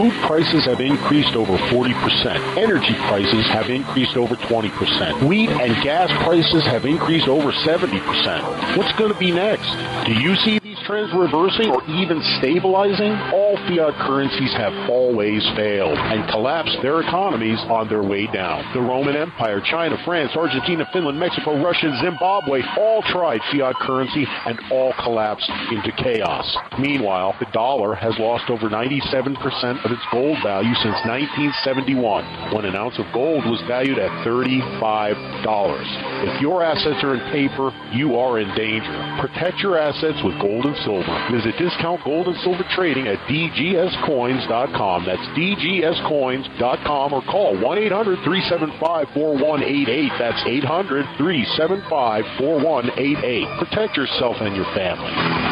Food prices have increased over 40%. Energy prices have increased over 20%. Wheat and gas prices have increased over 70%. What's going to be next? Do you see these trends reversing or even stabilizing? All fiat currencies have always failed and collapsed their economies on their way down. The Roman Empire, China, France, Argentina, Finland, Mexico, Russia, and Zimbabwe all tried fiat currency and all collapsed into chaos. Meanwhile, the dollar has lost over 97% of its gold value since 1971, when an ounce of gold was valued at $35. If your assets are in paper, you are in danger. Protect your assets with gold and silver. Visit Discount Gold and Silver Trading at dgscoins.com. That's dgscoins.com, or call 1-800-375-4188. That's 800-375-4188. Protect yourself and your family.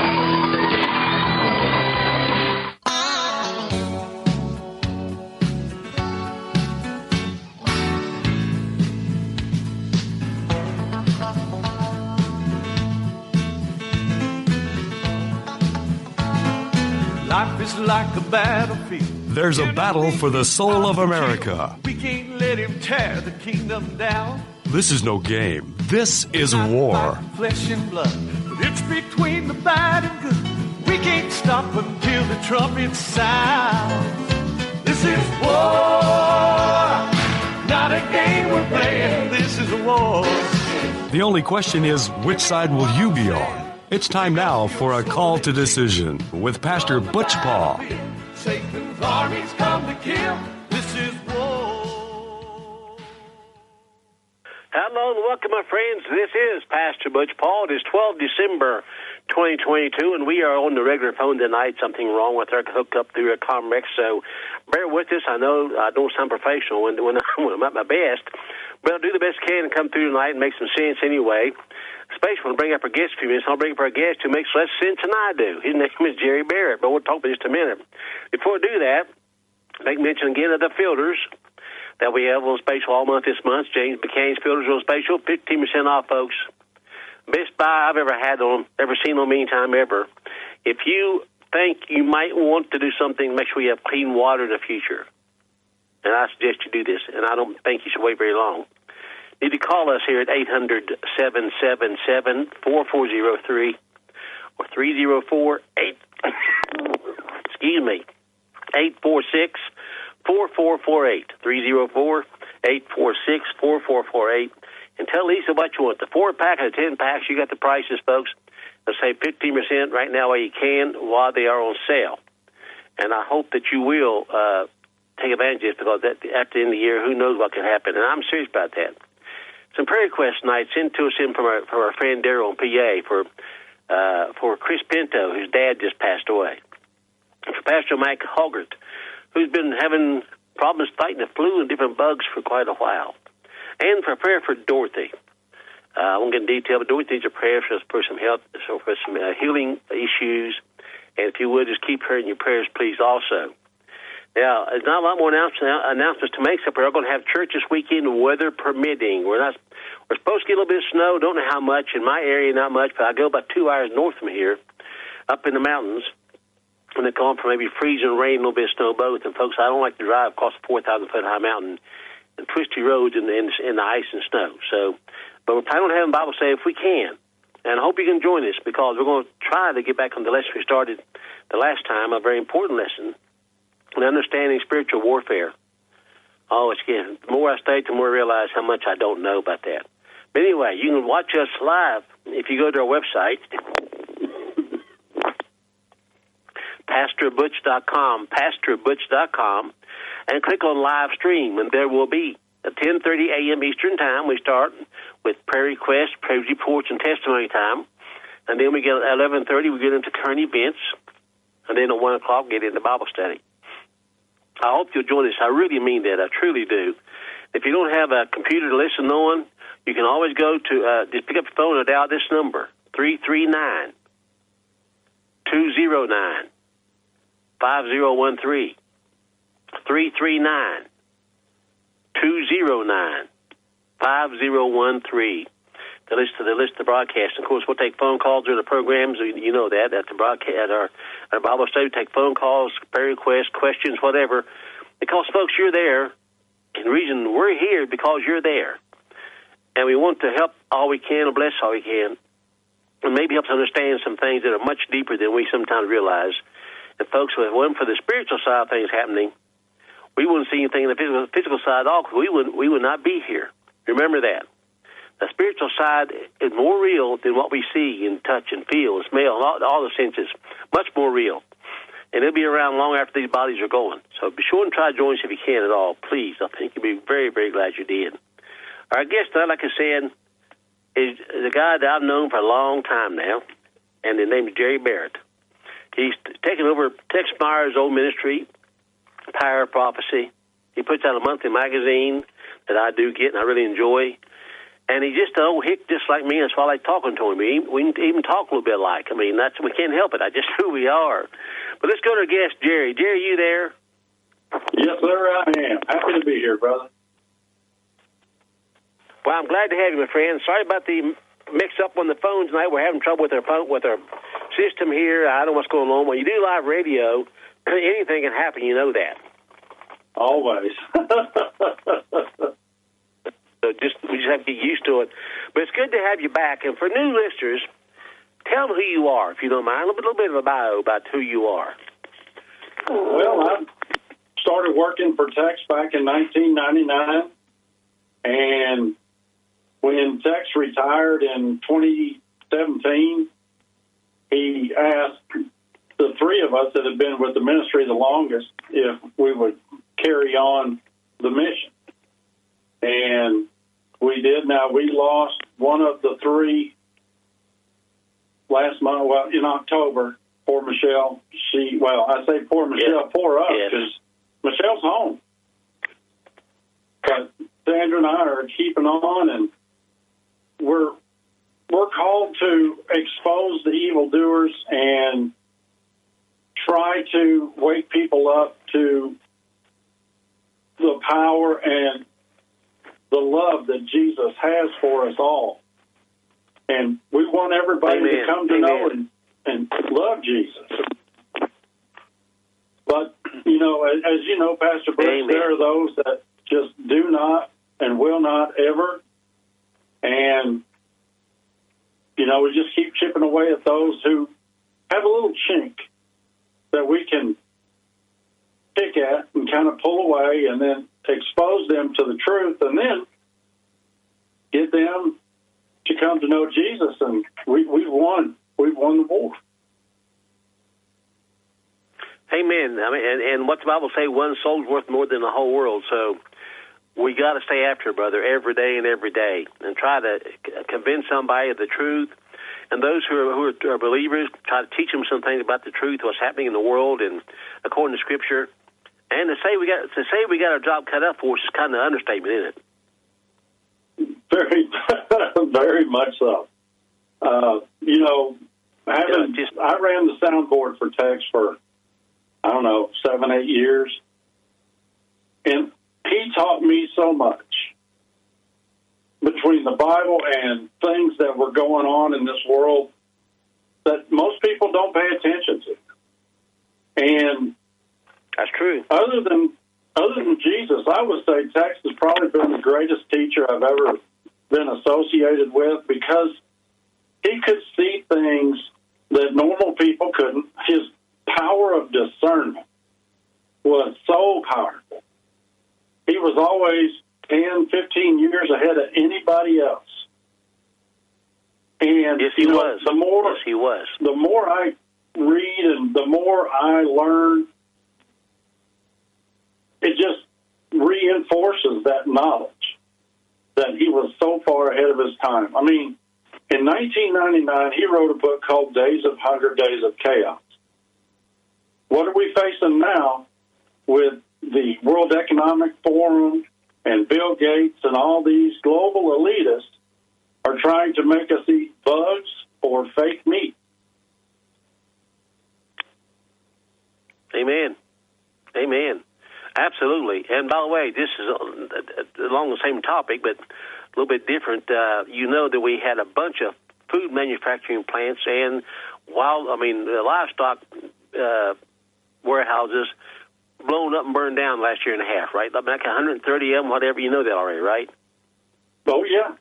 Life is like a battlefield. There's a battle for the soul of America. We can't let him tear the kingdom down. This is no game. This is war. Flesh and blood, but it's between the bad and good. We can't stop until the trumpet sounds. This is war, not a game we're playing. This is a war. The only question is, which side will you be on? It's time now for a call to decision with Pastor Butch Paul. Satan's armies come to kill. This is war. Hello and welcome, my friends. This is Pastor Butch Paul. It is 12 December 2022, and we are on the regular phone tonight. Something wrong with our hookup through a Comrex, so bear with us. I know I don't sound professional when I'm at my best, but I'll do the best I can and come through tonight and make some sense anyway. Especially when I bring up our guest a few minutes, I'll bring up our guest who makes less sense than I do. His name is Jerry Barrett, but we'll talk about just a minute. Before I do that, I'd like to mention again of the filters that we have on special all month this month. James McCain's filters on special, 15% off, folks. Best buy I've ever had on them, ever seen on them anytime ever. If you think you might want to do something, make sure you have clean water in the future. And I suggest you do this, and I don't think you should wait very long. You need to call us here at 800-777-4403 or 304-8, excuse me, 846-4448, 304-846-4448. And tell Lisa what you want. The 4-pack and the 10-packs, you got the prices, folks. They'll save 15% right now while you can while they are on sale. And I hope that you will take advantage of this, because at the end of the year, who knows what can happen. And I'm serious about that. Some prayer requests tonight sent to us from our friend Daryl in PA for Chris Pinto, whose dad just passed away. And for Pastor Mike Hoggart, who's been having problems fighting the flu and different bugs for quite a while. And for prayer for Dorothy. I won't get in detail, but Dorothy needs a prayer for some health, so for some healing issues. And if you would, just keep her in your prayers, please, also. Now, there's not a lot more announcements to make, so we're going to have church this weekend, weather permitting. We're supposed to get a little bit of snow. Don't know how much. In my area, not much, but I go about 2 hours north from here, up in the mountains, and they call for maybe freezing rain, a little bit of snow, both. And, folks, I don't like to drive across a 4,000-foot high mountain and twisty roads in the ice and snow. So, but we're planning on having Bible study if we can. And I hope you can join us, because we're going to try to get back on the lesson we started the last time, a very important lesson, on understanding spiritual warfare. Oh, it's again, the more I study, the more I realize how much I don't know about that. But anyway, you can watch us live if you go to our website, PastorButch.com, and click on live stream, and there will be at 10:30 a.m. Eastern Time. We start with prayer requests, praise reports, and testimony time, and then we get at 11:30. We get into current events, and then at 1 o'clock get into Bible study. I hope you'll join us. I really mean that. I truly do. If you don't have a computer to listen on, you can always go to just pick up your phone and dial this number 339-209-5013. 339-209-5013. to listen to the broadcast. Of course, we'll take phone calls during the programs. You know that at the broadcast, at our Bible study, we take phone calls, prayer requests, questions, whatever. Because, folks, you're there, and the reason we're here is because you're there. And we want to help all we can and bless all we can, and maybe help us understand some things that are much deeper than we sometimes realize. And, folks, if it wasn't for the spiritual side of things happening, we wouldn't see anything in the physical side at all, because we would not be here. Remember that. The spiritual side is more real than what we see and touch and feel and smell, and all the senses. Much more real. And it'll be around long after these bodies are going. So be sure and try to join us if you can at all. Please. I think you'll be very, very glad you did. Our guest tonight, like I said, is a guy that I've known for a long time now, and his name is Jerry Barrett. He's taken over Tex Meyer's old ministry, Power of Prophecy. He puts out a monthly magazine that I do get and I really enjoy. And he's just an old hick just like me. That's why I like talking to him. We even talk a little bit alike. I mean, we can't help it. I just who we are. But let's go to our guest, Jerry. Jerry, you there? Yes, sir, I am. Happy to be here, brother. Well, I'm glad to have you, my friend. Sorry about the mix-up on the phone tonight. We're having trouble with our system here. I don't know what's going on. When you do live radio, anything can happen. You know that. Always. So we just have to get used to it. But it's good to have you back. And for new listeners, tell them who you are, if you don't mind. A little bit of a bio about who you are. Well, I started working for Tex back in 1999. And when Tex retired in 2017, he asked the three of us that had been with the ministry the longest if we would carry on the mission. And we did. Now, we lost one of the three last month, well, in October, poor Michelle. I say poor Michelle, poor us, because Michelle's home. But Sandra and I are keeping on, and we're called to expose the evildoers and try to wake people up to the power and the love that Jesus has for us all. And we want everybody to come to know and love Jesus. But, as you know, Pastor Bruce, there are those that just do not and will not ever. And, we just keep chipping away at those who have a little chink that we can pick at and kind of pull away and then expose them to the truth and then get them to come to know Jesus. And we've won the war. Amen. I mean, and what the Bible say, one soul's worth more than the whole world. So we got to stay after it, brother, every day and try to convince somebody of the truth. And those who are believers, try to teach them some things about the truth, what's happening in the world, and according to Scripture. And to say we got our job cut up for us is kind of an understatement, isn't it? Very, very much so. I ran the soundboard for Tex for 7-8 years, and he taught me so much between the Bible and things that were going on in this world that most people don't pay attention to. And that's true. Other than Jesus, I would say Tex has probably been the greatest teacher I've ever been associated with, because he could see things that normal people couldn't. His power of discernment was so powerful. He was always 10, 15 years ahead of anybody else. And yes, he was. The more I read and the more I learn, it just reinforces that knowledge that he was so far ahead of his time. I mean, in 1999, he wrote a book called Days of Hunger, Days of Chaos. What are we facing now with the World Economic Forum and Bill Gates and all these global elitists are trying to make us eat bugs or fake meat? Amen. Absolutely. And by the way, this is along the same topic, but little bit different. You know that we had a bunch of food manufacturing plants and livestock warehouses blown up and burned down last year and a half, right? Like 130 of them, whatever. You know that already, right? Oh, yeah.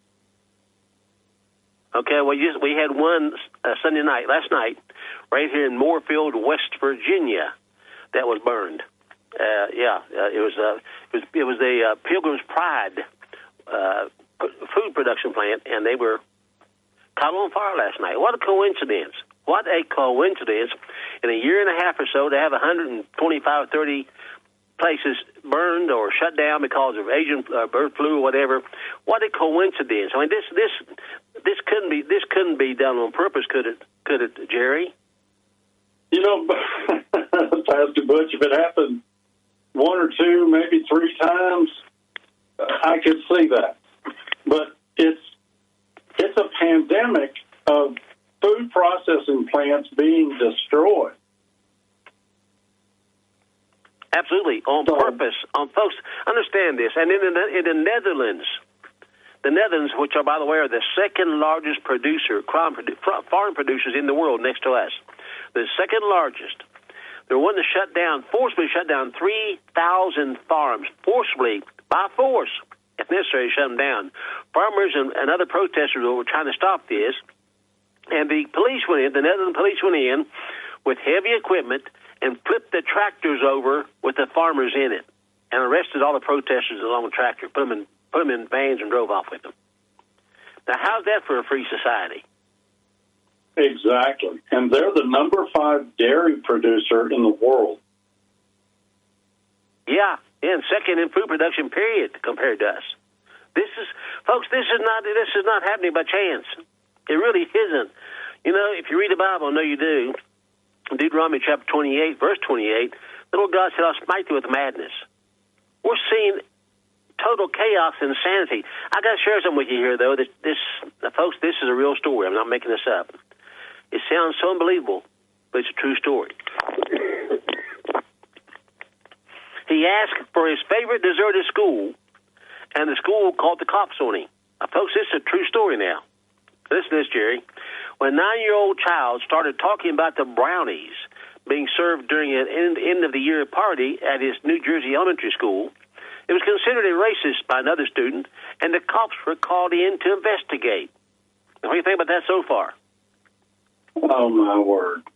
Okay, well, we had one Sunday night, last night, right here in Moorefield, West Virginia, that was burned. It was a Pilgrim's Pride food production plant, and they were caught on fire last night. What a coincidence. What a coincidence. In a year and a half or so, to have 125, 30 places burned or shut down because of Asian bird flu or whatever. What a coincidence. I mean, this couldn't be done on purpose, could it, Jerry? You know, Pastor Butch, if it happened one or two, maybe three times, I could see that. But it's a pandemic of food processing plants being destroyed. Absolutely, on purpose. Folks, understand this. And in the Netherlands, which are, by the way, are the second largest farm producers in the world next to us, the second largest, they're one to forcibly shut down 3,000 farms, forcibly, by force, if necessary, shut them down. Farmers and other protesters were trying to stop this, and the Netherlands police went in with heavy equipment and flipped the tractors over with the farmers in it, and arrested all the protesters along the tractor, put them in vans and drove off with them. Now, how's that for a free society? Exactly. And they're the number 5 dairy producer in the world. Yeah, and second in food production, period, compared to us. This is not happening by chance. It really isn't. You know, if you read the Bible, I know you do, Deuteronomy chapter 28, verse 28, the Lord God said, I'll smite thee with madness. We're seeing total chaos and insanity. I got to share something with you here, though. Folks, this is a real story. I'm not making this up. It sounds so unbelievable, but it's a true story. He asked for his favorite deserted school, and the school called the cops on him. Folks, this is a true story now. Listen to this, Jerry. When a 9-year-old child started talking about the brownies being served during an end-of-the-year party at his New Jersey elementary school, it was considered a racist by another student, and the cops were called in to investigate. Now, what do you think about that so far? Oh, my word.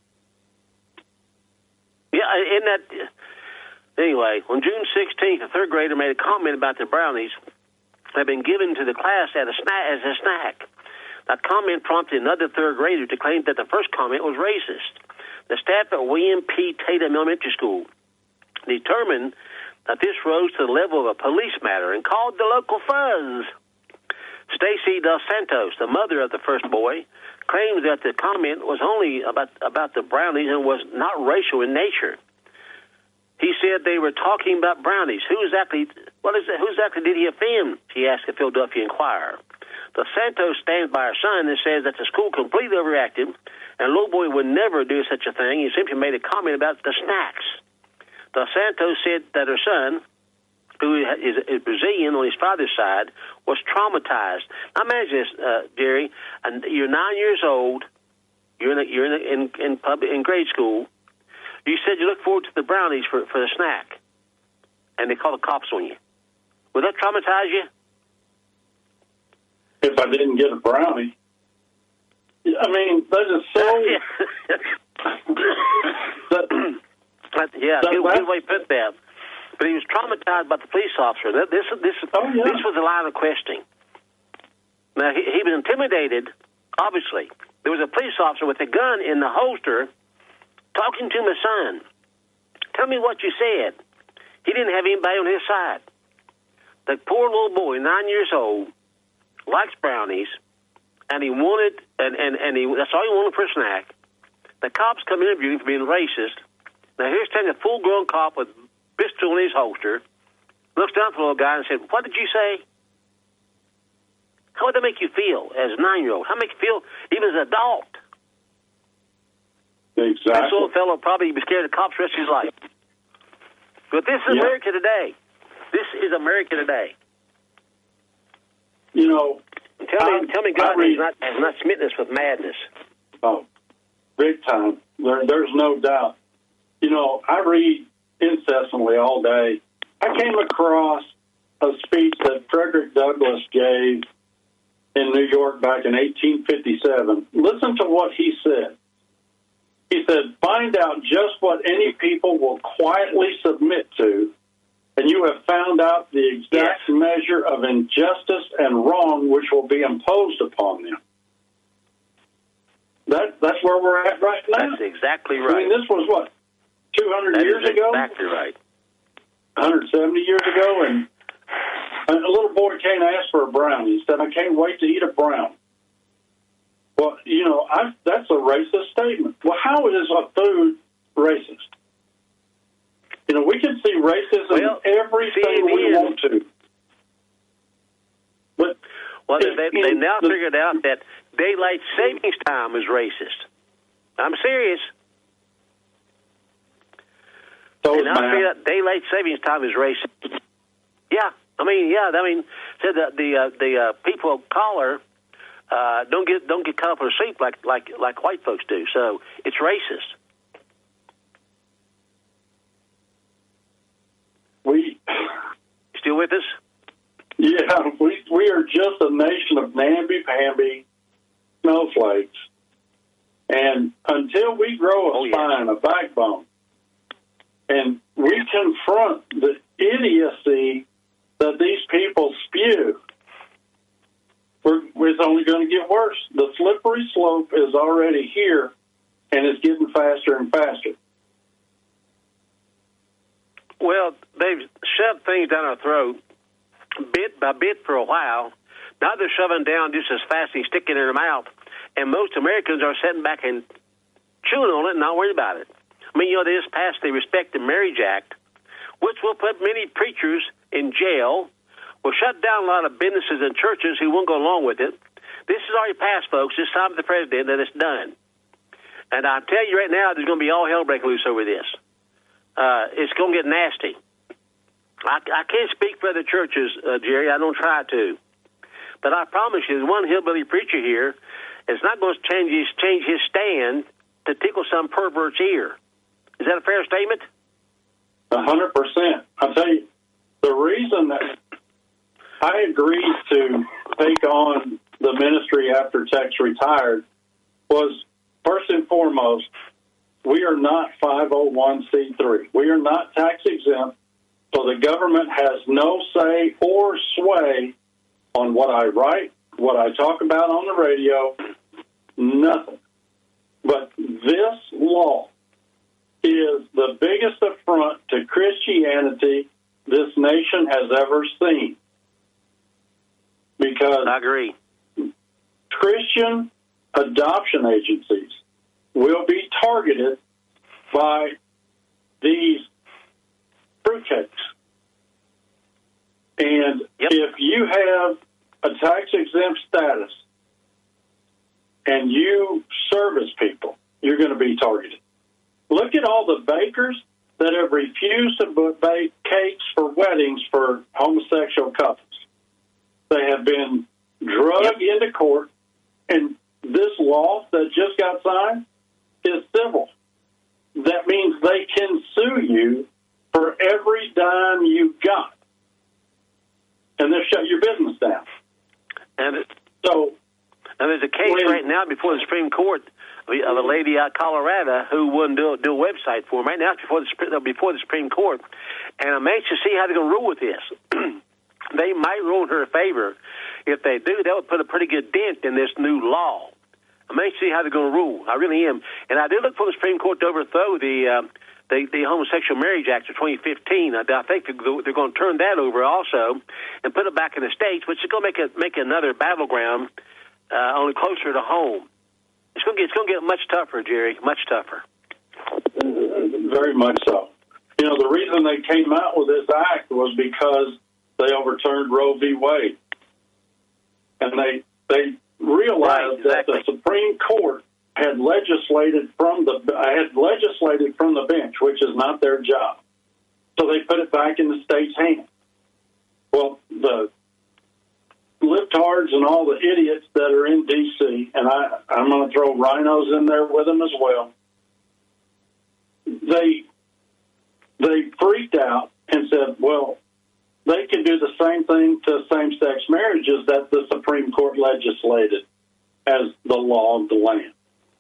Yeah, anyway, on June 16th, a third grader made a comment about the brownies had been given to the class as a snack. That comment prompted another third grader to claim that the first comment was racist. The staff at William P. Tatum Elementary School determined that this rose to the level of a police matter and called the local fuzz. Stacy Dos Santos, the mother of the first boy, claims that the comment was only about the brownies and was not racial in nature. He said they were talking about brownies. Who exactly did he offend? She asked the Philadelphia Inquirer. Dos Santos stands by her son and says that the school completely overreacted, and little boy would never do such a thing. He simply made a comment about the snacks. Dos Santos said that her son, who is Brazilian on his father's side, was traumatized. Now imagine this, Jerry. And you're 9 years old. You're in grade school. You said you look forward to the brownies for the snack, and they call the cops on you. Would that traumatize you? If I didn't get a brownie. I mean, that is so... good way to put that. But he was traumatized by the police officer. This was the line of questioning. Now, he was intimidated, obviously. There was a police officer with a gun in the holster talking to my son. Tell me what you said. He didn't have anybody on his side. The poor little boy, 9 years old, likes brownies, and he wanted, that's all he wanted for a snack. The cops come interview him for being racist. Now, here's standing a full-grown cop with a pistol in his holster, looks down at the little guy and said, what did you say? How would that make you feel as a 9-year-old? How would it make you feel even as an adult? Exactly. That little fellow probably be scared of cops the rest of his life. But this is America today. This is America today. Tell me God has not smitten us with madness. Oh, big time. There's no doubt. I read incessantly all day. I came across a speech that Frederick Douglass gave in New York back in 1857. Listen to what he said. He said, "Find out just what any people will quietly submit to, and you have found out the exact measure of injustice and wrong which will be imposed upon them." That's where we're at right now. That's exactly right. I mean, this was, what, 200 years ago? Exactly right. 170 years ago, and a little boy came and asked for a brownie. He said, "I can't wait to eat a brownie." Well, that's a racist statement. Well, how is a food racist? We can see racism in everything we want to. But they now figured out that daylight savings time is racist. I'm serious. So they now figured out daylight savings time is racist. Yeah. Said that the people of color don't get caught up in a sleep like white folks do. So it's racist. Still with us? Yeah, we are just a nation of namby-pamby snowflakes. And until we grow a spine, a backbone, and we confront the idiocy that these people spew, it's only going to get worse. The slippery slope is already here, and it's getting faster and faster. Well, they've shoved things down our throat bit by bit for a while. Now they're shoving down just as fast and sticking it in their mouth. And most Americans are sitting back and chewing on it and not worried about it. They just passed the Respect the Marriage Act, which will put many preachers in jail, will shut down a lot of businesses and churches who won't go along with it. This is already passed, folks. It's time for the president that it's done. And I tell you right now, there's going to be all hell break loose over this. It's going to get nasty. I can't speak for other churches, Jerry. I don't try to. But I promise you, there's one hillbilly preacher here is not going to change his stand to tickle some pervert's ear. Is that a fair statement? 100%. I'll tell you, the reason that I agreed to take on the ministry after Tex retired was, first and foremost, we are not 501c3. We are not tax exempt, so the government has no say or sway on what I write, what I talk about on the radio, nothing. But this law is the biggest affront to Christianity this nation has ever seen. Because I agree. Christian adoption agencies will be targeted by these fruitcakes. And if you have a tax-exempt status and you service people, you're going to be targeted. Look at all the bakers that have refused to bake cakes for weddings for homosexual couples. They have been drugged into court, and this law that just got signed is civil. That means they can sue you for every dime you got, and they'll shut your business down. And there's a case right now before the Supreme Court of a lady out of Colorado who wouldn't do a website for them. Right now, it's before the Supreme Court, and I'm anxious to see how they're going to rule with this. They might rule in her favor. If they do, that would put a pretty good dent in this new law. I'm anxious to see how they're going to rule. I really am. And I did look for the Supreme Court to overthrow the Homosexual Marriage Act of 2015. I think they're going to turn that over also and put it back in the states, which is going to make another battleground only closer to home. It's going to get much tougher, Jerry, much tougher. Very much so. The reason they came out with this act was because they overturned Roe v. Wade. And they realized that the Supreme Court had legislated from the bench, which is not their job. So they put it back in the state's hands. Well, the libtards and all the idiots that are in D.C., and I'm going to throw rhinos in there with them as well, they freaked out and said, well, they can do the same thing to same-sex marriages that the Supreme Court legislated as the law of the land.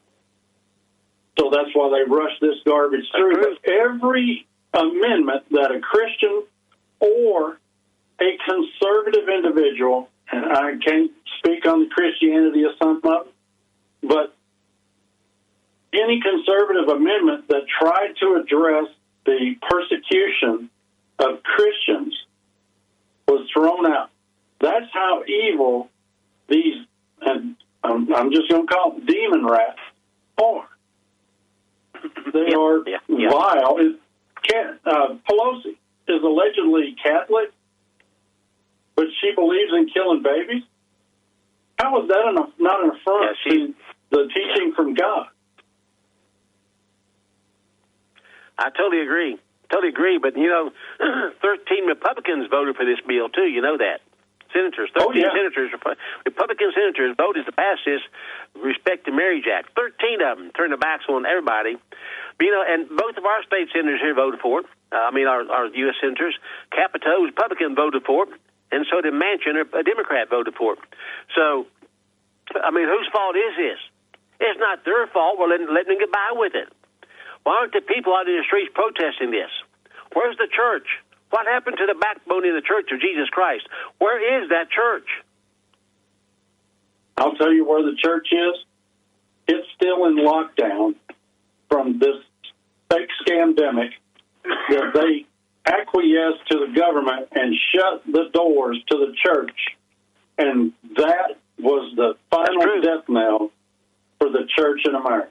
So that's why they rushed this garbage through. But every amendment that a Christian or a conservative individual, and I can't speak on the Christianity of some of them, but any conservative amendment that tried to address the persecution of Christians was thrown out. That's how evil these, and I'm just going to call them demon rats, are. They are vile. Pelosi is allegedly Catholic, but she believes in killing babies. How is that not an affront to the teaching from God? I totally agree. But, 13 Republicans voted for this bill, too. You know that. Senators, 13 senators, Republican senators voted to pass this Respect to Marriage Act. 13 of them turned their backs on everybody. And both of our state senators here voted for it. Our U.S. senators. Capito, Republican, voted for it. And so did Manchin, a Democrat, voted for it. So, whose fault is this? It's not their fault. We're letting them get by with it. Why aren't the people out in the streets protesting this? Where's the church? What happened to the backbone of the Church of Jesus Christ? Where is that church? I'll tell you where the church is. It's still in lockdown from this fake scandemic that they acquiesced to the government and shut the doors to the church. And that was the final death knell for the church in America.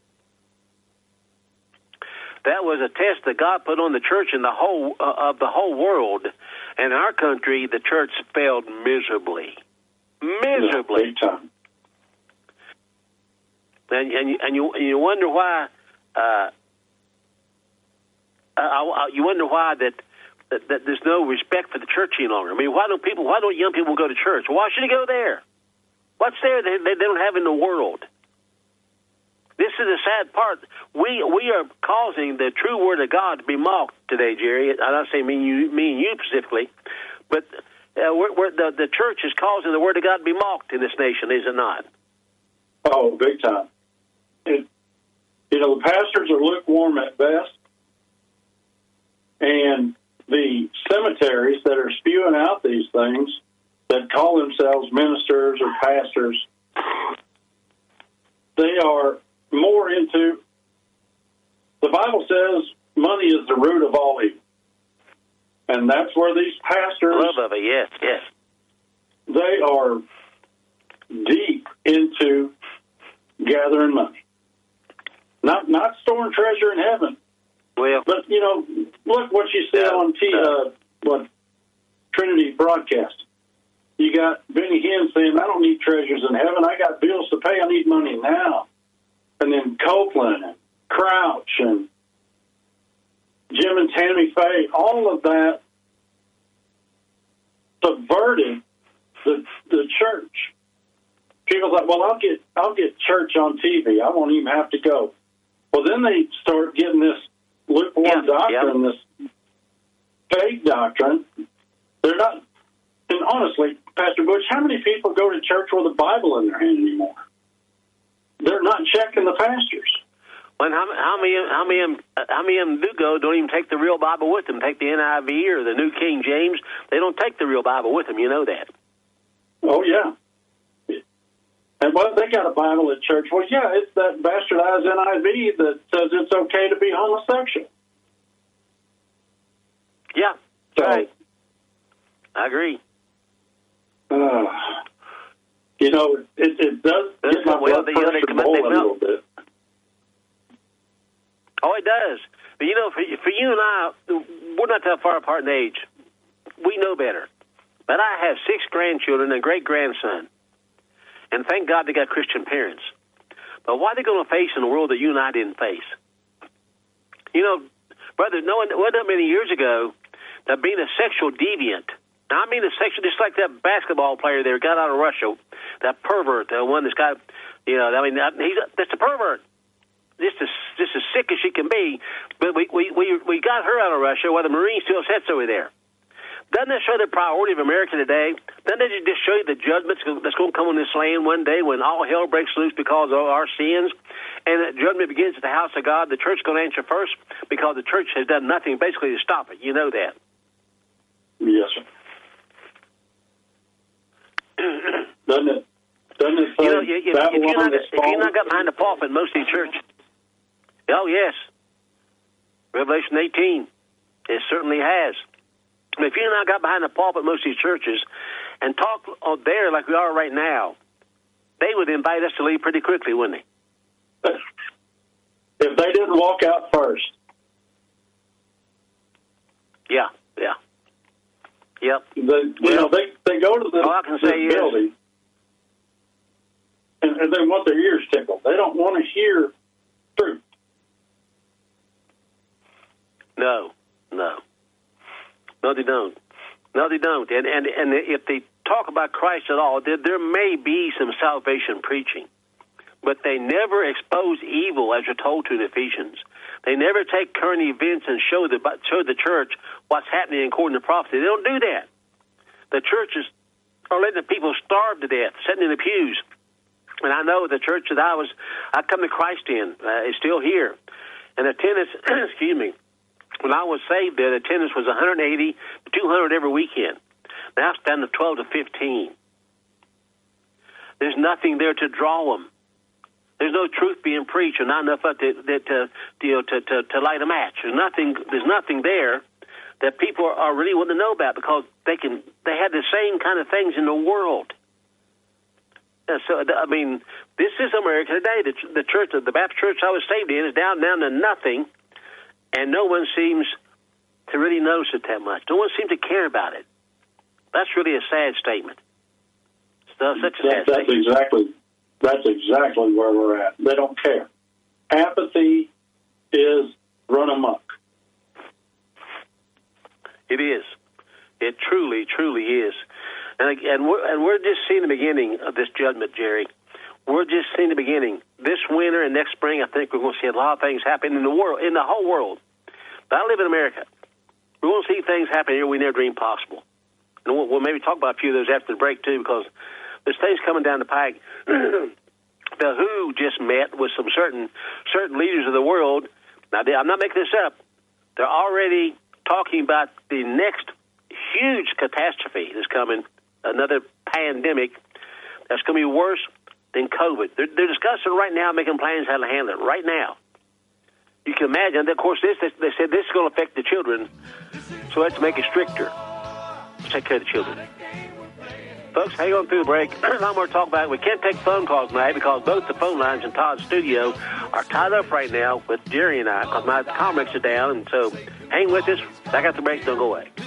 That was a test that God put on the church in the whole of the whole world. And in our country, the church failed miserably. Miserably. Yeah, big time. And you wonder why. You wonder why that there's no respect for the church any longer. Why don't young people go to church? Why should they go there? What's there that they don't have in the world? This is the sad part. We are causing the true word of God to be mocked today, Jerry. I'm not saying me and you specifically, but the church is causing the word of God to be mocked in this nation, is it not? Oh, big time. The pastors are lukewarm at best, and the cemeteries that are spewing out these things that call themselves ministers or pastors, they are more into, the Bible says money is the root of all evil. And that's where these pastors, love of it, yes. They are deep into gathering money. Not storing treasure in heaven. Well, but, look what you said on Trinity broadcast. You got Benny Hinn saying, I don't need treasures in heaven. I got bills to pay. I need money now. And then Copeland and Crouch and Jim and Tammy Faye, all of that subverted the church. People thought, well, I'll get church on TV. I won't even have to go. Well, then they start getting this lukewarm doctrine, this fake doctrine. They're not. And honestly, Pastor Butch, how many people go to church with a Bible in their hand anymore? They're not checking the pastors. Well, how many of them do go? Don't even take the real Bible with them. Take the NIV or the New King James. They don't take the real Bible with them. You know that. Oh yeah. And they got a Bible at church. Well, yeah, it's that bastardized NIV that says it's okay to be homosexual. Yeah, so, right. I agree. It does get my blood pressure boiling a little bit. Oh, it does. But, for you and I, we're not that far apart in age. We know better. But I have 6 grandchildren and a great-grandson. And thank God they got Christian parents. But what are they going to face in the world that you and I didn't face? Brother, it wasn't that many years ago that being a sexual deviant Now, I mean the section, just like that basketball player there got out of Russia, that pervert, the one that's got, that's a pervert. Just as sick as she can be. But we got her out of Russia while the Marine still sits over there. Doesn't that show the priority of America today? Doesn't it just show you the judgment that's going to come on this land one day when all hell breaks loose because of our sins? And that judgment begins at the house of God. The church is going to answer first because the church has done nothing basically to stop it. You know that. Yes, sir. Doesn't it say if you're not got behind the pulpit in most of these churches, oh, yes. Revelation 18, it certainly has. If you not got behind the pulpit in most of these churches and talk there like we are right now, they would invite us to leave pretty quickly, wouldn't they? If they didn't walk out first. Yeah. Yep. They go to the building and they want their ears tickled. They don't want to hear truth. No, they don't. And if they talk about Christ at all, there may be some salvation preaching, but they never expose evil as you're told to in Ephesians. They never take current events and show the church what's happening according to prophecy. They don't do that. The churches are letting the people starve to death, sitting in the pews. And I know the church that I come to Christ in is still here. And attendance, excuse me, when I was saved there, the attendance was 180 to 200 every weekend. Now it's down to 12 to 15. There's nothing there to draw them. There's no truth being preached, or not enough to light a match. There's nothing there that people are really wanting to know about because they have the same kind of things in the world. And so, I mean, this is America today. The church, the Baptist church I was saved in, is down to nothing, and no one seems to really notice it that much. No one seems to care about it. That's really a sad statement. That's exactly where we're at. They don't care. Apathy is run amok. It is. It truly, truly is. And we're just seeing the beginning of this judgment, Jerry. We're just seeing the beginning. This winter and next spring, I think we're going to see a lot of things happen in the world, in the whole world. But I live in America. We're going to see things happen here we never dreamed possible. And we'll maybe talk about a few of those after the break, too, because there's things coming down the pike. The WHO just met with some certain leaders of the world. Now, I'm not making this up. They're already talking about the next huge catastrophe that's coming, another pandemic that's going to be worse than COVID. They're discussing right now, making plans how to handle it right now. You can imagine. Of course, they said this is going to affect the children, so let's make it stricter. Take care of the children. Folks, hang on through the break. A lot more to talk about it. We can't take phone calls tonight because both the phone lines in Todd's studio are tied up right now with Jerry and I because my comics are down. And so hang with us. Back after the break. Don't go away.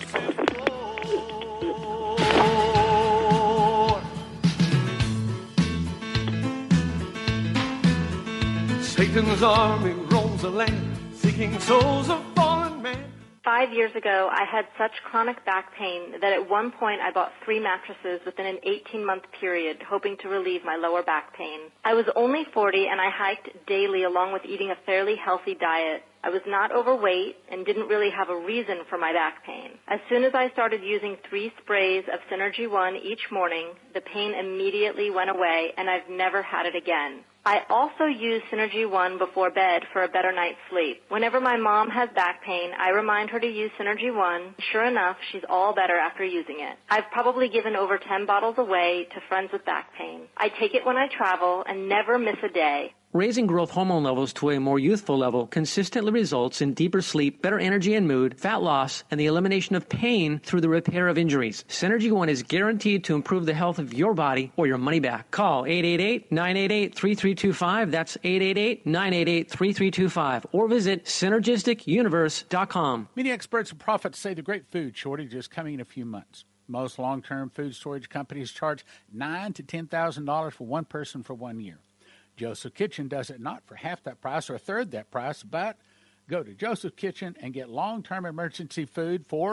Satan's army roams the land, seeking souls of fallen men. 5 years ago, I had such chronic back pain that at one point I bought 3 mattresses within an 18-month period, hoping to relieve my lower back pain. I was only 40 and I hiked daily along with eating a fairly healthy diet. I was not overweight and didn't really have a reason for my back pain. As soon as I started using 3 sprays of Synergy One each morning, the pain immediately went away and I've never had it again. I also use Synergy One before bed for a better night's sleep. Whenever my mom has back pain, I remind her to use Synergy One. Sure enough, she's all better after using it. I've probably given over 10 bottles away to friends with back pain. I take it when I travel and never miss a day. Raising growth hormone levels to a more youthful level consistently results in deeper sleep, better energy and mood, fat loss, and the elimination of pain through the repair of injuries. Synergy One is guaranteed to improve the health of your body or your money back. Call 888-988-3325. That's 888-988-3325. Or visit synergisticuniverse.com. Many experts and prophets say the great food shortage is coming in a few months. Most long-term food storage companies charge $9,000 to $10,000 for one person for 1 year. Joseph Kitchen does it not for half that price or a third that price, but go to Joseph Kitchen and get long-term emergency food for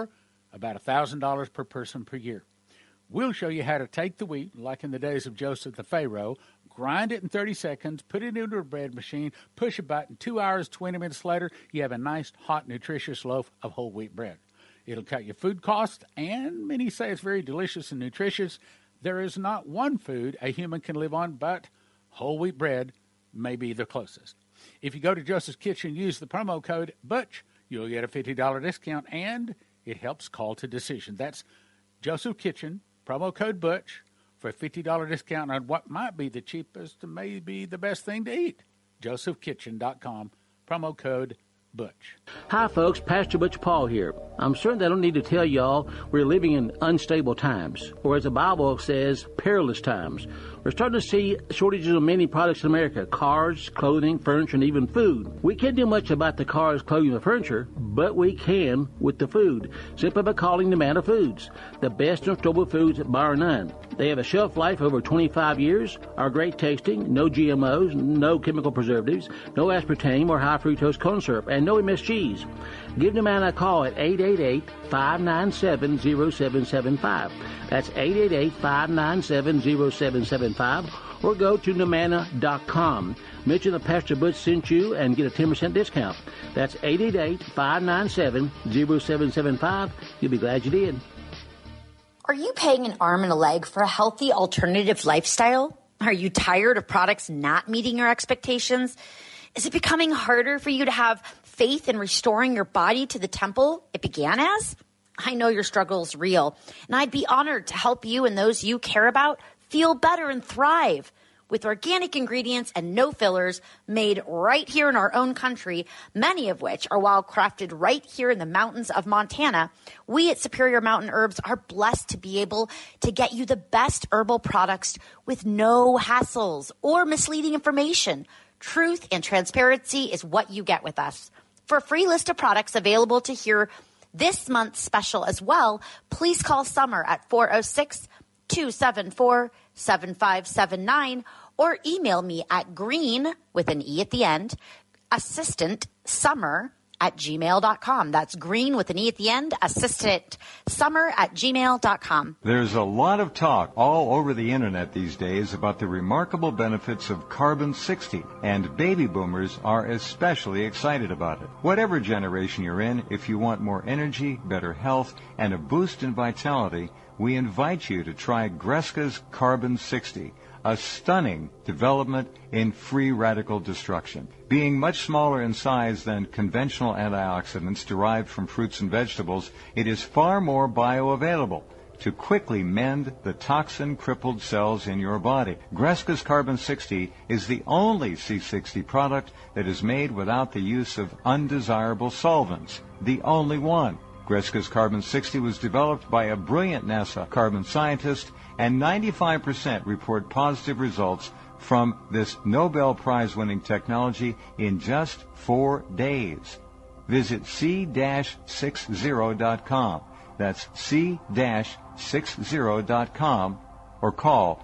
about $1,000 per person per year. We'll show you how to take the wheat, like in the days of Joseph the Pharaoh, grind it in 30 seconds, put it into a bread machine, push a button, 2 hours, 20 minutes later, you have a nice, hot, nutritious loaf of whole wheat bread. It'll cut your food costs, and many say it's very delicious and nutritious. There is not one food a human can live on, but whole wheat bread may be the closest. If you go to Joseph's Kitchen, use the promo code BUTCH, you'll get a $50 discount, and it helps Call to Decision. That's Joseph Kitchen, promo code BUTCH, for a $50 discount on what might be the cheapest and maybe the best thing to eat. josephkitchen.com, promo code Butch. Hi, folks. Pastor Butch Paul here. I'm certain that I don't need to tell y'all we're living in unstable times, or as the Bible says, perilous times. We're starting to see shortages of many products in America: cars, clothing, furniture, and even food. We can't do much about the cars, clothing, and furniture, but we can with the food, simply by calling Nomana Foods, the best in storable foods bar none. They have a shelf life of over 25 years, are great tasting, no GMOs, no chemical preservatives, no aspartame or high fructose corn syrup, and no MSGs. Give Nomana a call at 888-597-0775. That's 888-597-0775, or go to Nomana.com. Mention that Pastor Butch sent you and get a 10% discount. That's 888-597-0775. You'll be glad you did. Are you paying an arm and a leg for a healthy alternative lifestyle? Are you tired of products not meeting your expectations? Is it becoming harder for you to have faith in restoring your body to the temple it began as? I know your struggle is real, and I'd be honored to help you and those you care about feel better and thrive. With organic ingredients and no fillers made right here in our own country, many of which are wild crafted right here in the mountains of Montana, we at Superior Mountain Herbs are blessed to be able to get you the best herbal products with no hassles or misleading information. Truth and transparency is what you get with us. For a free list of products available to hear this month's special as well, please call Summer at 406-274-7579 or email me at green, with an E at the end, assistantsummer@gmail.com. That's green with an E at the end, assistantsummer@gmail.com. There's a lot of talk all over the internet these days about the remarkable benefits of Carbon-60, and baby boomers are especially excited about it. Whatever generation you're in, if you want more energy, better health, and a boost in vitality, we invite you to try Greska's Carbon-60, a stunning development in free radical destruction. Being much smaller in size than conventional antioxidants derived from fruits and vegetables, it is far more bioavailable to quickly mend the toxin-crippled cells in your body. Greska's Carbon-60 is the only C60 product that is made without the use of undesirable solvents. The only one. Greska's Carbon-60 was developed by a brilliant NASA carbon scientist, and 95% report positive results from this Nobel Prize-winning technology in just 4 days. Visit c-60.com. That's c-60.com, or call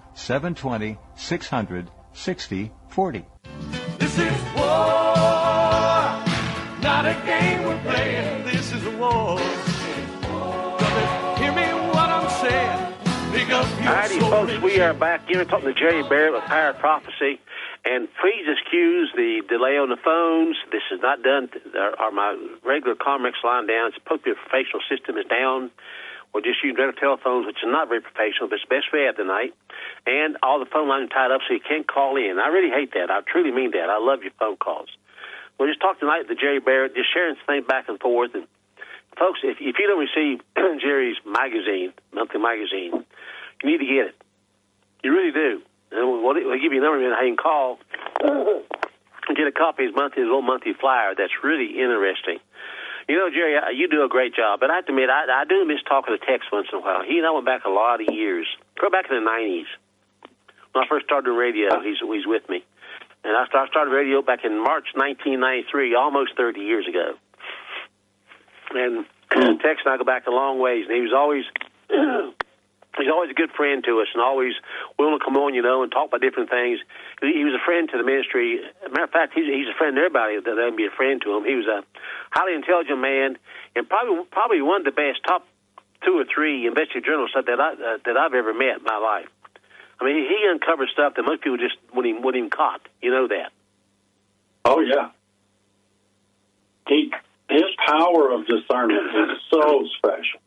720-600-6040. This is war, not a game we're playing. This is a war. Hear me what I'm saying. Alrighty, folks, we are back here talking to Jerry Barrett with Power of Prophecy. And please excuse the delay on the phones. This is not done. My regular Comex line down. It's supposed to be a professional system is down. We're just using regular telephones, which is not very professional, but it's best we have tonight. And all the phone lines are tied up so you can't call in. I really hate that. I truly mean that. I love your phone calls. We'll just talk tonight to Jerry Barrett, just sharing things back and forth. And folks, if you don't receive Jerry's magazine, monthly magazine, you need to get it. You really do. And we'll give you a number how you can call and get a copy of his little monthly flyer. That's really interesting. You know, Jerry, you do a great job, but I have to admit, I do miss talking to Tex once in a while. He and I went back a lot of years. Go back in the 90s. When I first started radio, he's with me. And I started radio back in March 1993, almost 30 years ago. And Tex and I go back a long ways, and he was always... He's always a good friend to us and always willing to come on, and talk about different things. He was a friend to the ministry. As a matter of fact, he's a friend to everybody that would be a friend to him. He was a highly intelligent man and probably one of the best top 2 or 3 investigative journalists that I've ever met in my life. I mean, he uncovers stuff that most people just wouldn't even caught. You know that? Oh yeah. His power of discernment is so special.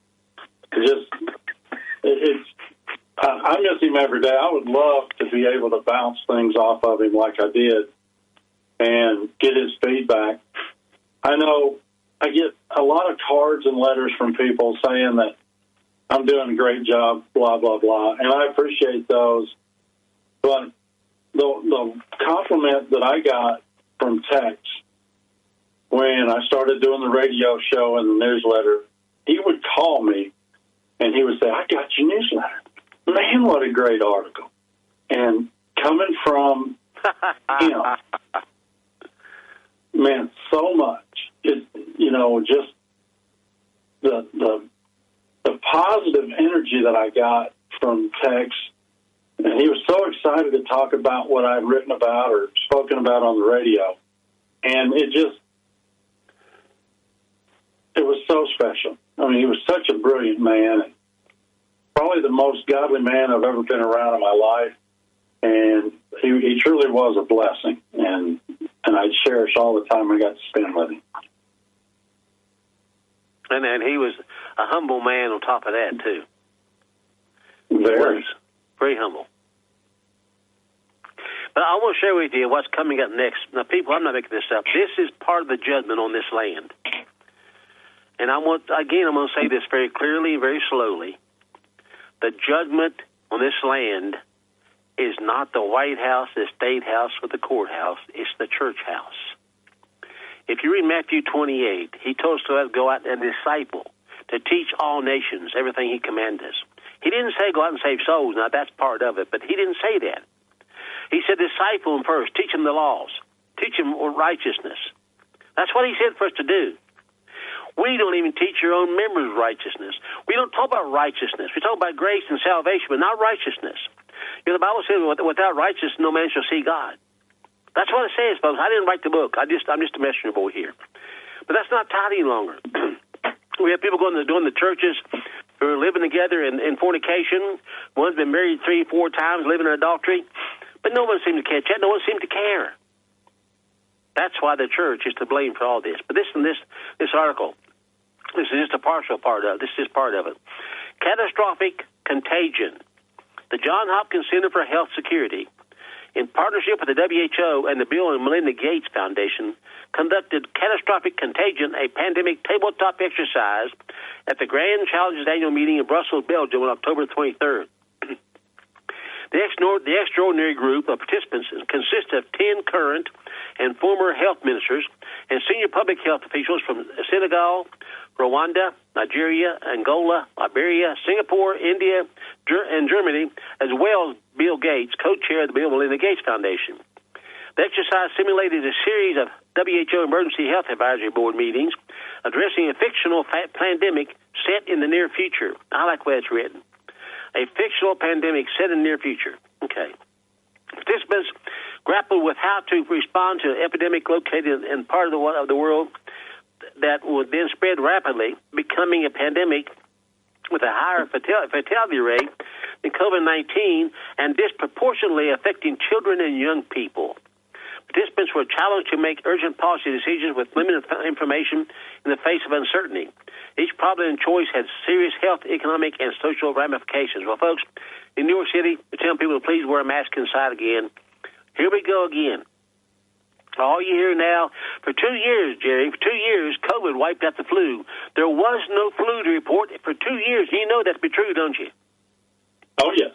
I miss him every day. I would love to be able to bounce things off of him like I did and get his feedback. I know I get a lot of cards and letters from people saying that I'm doing a great job, blah, blah, blah, and I appreciate those. But the compliment that I got from Tex when I started doing the radio show and the newsletter, he would call me and he would say, I got your newsletter. Man, what a great article. And coming from him meant so much. Just the positive energy that I got from Tex. And he was so excited to talk about what I'd written about or spoken about on the radio. And it was so special. I mean, he was such a brilliant man, and probably the most godly man I've ever been around in my life. And he truly was a blessing, and I cherish all the time I got to spend with him. And he was a humble man on top of that, too. Very. Very humble. But I want to share with you what's coming up next. Now, people, I'm not making this up. This is part of the judgment on this land. And I'm going to say this very clearly, very slowly. The judgment on this land is not the White House, the State House, or the courthouse. It's the church house. If you read Matthew 28, he told us to go out and disciple, to teach all nations everything he commanded us. He didn't say go out and save souls. Now, that's part of it, but he didn't say that. He said disciple them first, teach them the laws, teach them righteousness. That's what he said for us to do. We don't even teach your own members righteousness. We don't talk about righteousness. We talk about grace and salvation, but not righteousness. The Bible says without righteousness, no man shall see God. That's what it says, folks. I didn't write the book. I'm just a messenger boy here. But that's not taught any longer. We have people doing the churches who are living together in fornication. One's been married 3-4 times, living in adultery. But no one seemed to catch that. No one seemed to care. That's why the church is to blame for all this. But this article, this is just a partial part of it. This is part of it. Catastrophic contagion. The Johns Hopkins Center for Health Security, in partnership with the WHO and the Bill and Melinda Gates Foundation, conducted Catastrophic Contagion, a pandemic tabletop exercise at the Grand Challenges annual meeting in Brussels, Belgium on October 23rd. The extraordinary group of participants consists of 10 current and former health ministers and senior public health officials from Senegal, Rwanda, Nigeria, Angola, Liberia, Singapore, India, and Germany, as well as Bill Gates, co-chair of the Bill and Melinda Gates Foundation. The exercise simulated a series of WHO Emergency Health Advisory Board meetings addressing a fictional pandemic set in the near future. I like the way it's written. A fictional pandemic set in the near future. Okay. Participants grappled with how to respond to an epidemic located in part of the world that would then spread rapidly, becoming a pandemic with a higher fatality rate than COVID-19 and disproportionately affecting children and young people. Participants were challenged to make urgent policy decisions with limited information in the face of uncertainty. Each problem and choice had serious health, economic, and social ramifications. Well, folks, in New York City, we're telling people to please wear a mask inside again. Here we go again. All you hear now, for 2 years, Jerry, for 2 years, COVID wiped out the flu. There was no flu to report for 2 years. You know that to be true, don't you? Oh, yes.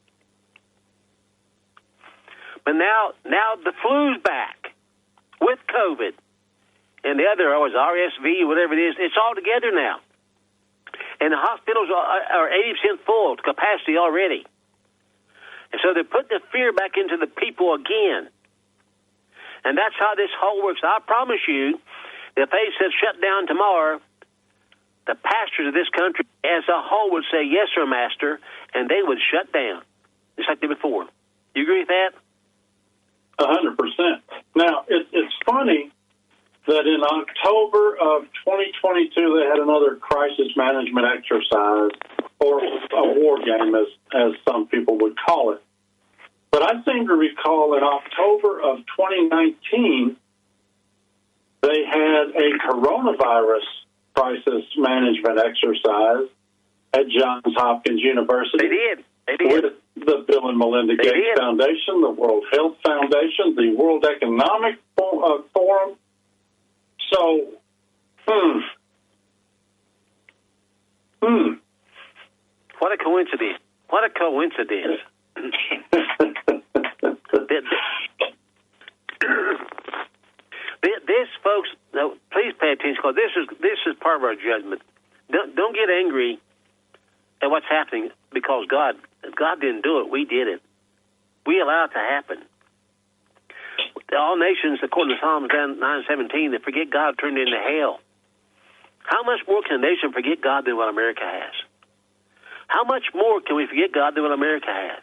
But now the flu's back with COVID. And the other was RSV, whatever it is. It's all together now. And the hospitals are 80% full to capacity already. And so they're putting the fear back into the people again. And that's how this whole works. I promise you, if they said shut down tomorrow, the pastors of this country as a whole would say, yes, sir, master, and they would shut down, just like they did before. You agree with that? 100%. Now, it's funny that in October of 2022 they had another crisis management exercise, or a war game, as some people would call it. But I seem to recall in October of 2019 they had a coronavirus crisis management exercise at Johns Hopkins University. They did. With the Bill and Melinda Gates Foundation, the World Health Foundation, the World Economic Forum. So, What a coincidence. What a coincidence. This, folks, please pay attention, because this is part of our judgment. Don't get angry at what's happening, because God didn't do it. We did it. We allowed it to happen. All nations, according to Psalms 9:17, that forget God turned into hell. How much more can a nation forget God than what America has? How much more can we forget God than what America has?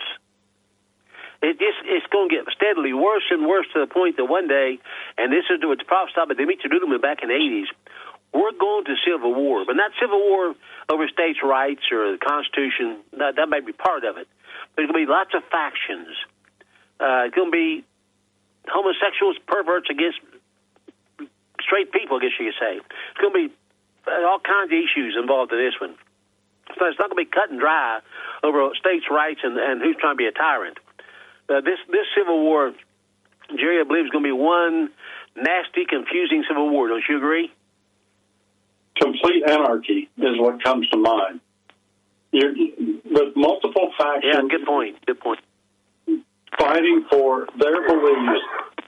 It's going to get steadily worse and worse, to the point that one day, and this is what's prophesied by Demetri Duduman back in the 80s, we're going to civil war, but not civil war over states' rights or the Constitution. That may be part of it. There's going to be lots of factions. It's going to be homosexuals, perverts against straight people, I guess you could say. It's going to be all kinds of issues involved in this one. So it's not going to be cut and dry over states' rights and who's trying to be a tyrant. This civil war, Jerry, I believe is going to be one nasty, confusing civil war. Don't you agree? Complete anarchy is what comes to mind. With multiple factions. Yeah, good point. Good point. Fighting for their beliefs.